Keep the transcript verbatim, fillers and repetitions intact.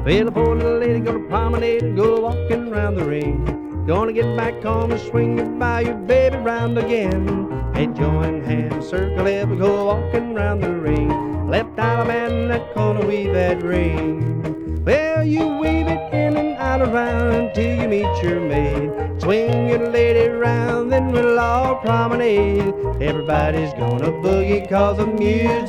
Well, the poor little lady gonna promenade and go walking around the ring. Gonna get back home and swing it by your baby round again. Hey, join hands, circle it, we go walking round the ring. Left out man in that corner, weave that ring. Well, you weave it in and out around until you meet your maid. Swing your lady round, then we'll all promenade. Everybody's gonna boogie 'cause the music